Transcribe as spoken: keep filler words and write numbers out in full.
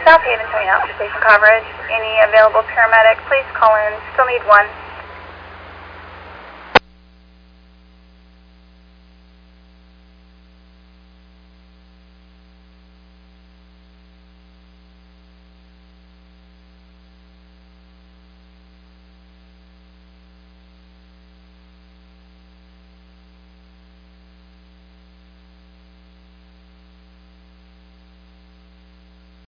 South Haven, turning out for station coverage. Any available paramedic, please call in. Still need one.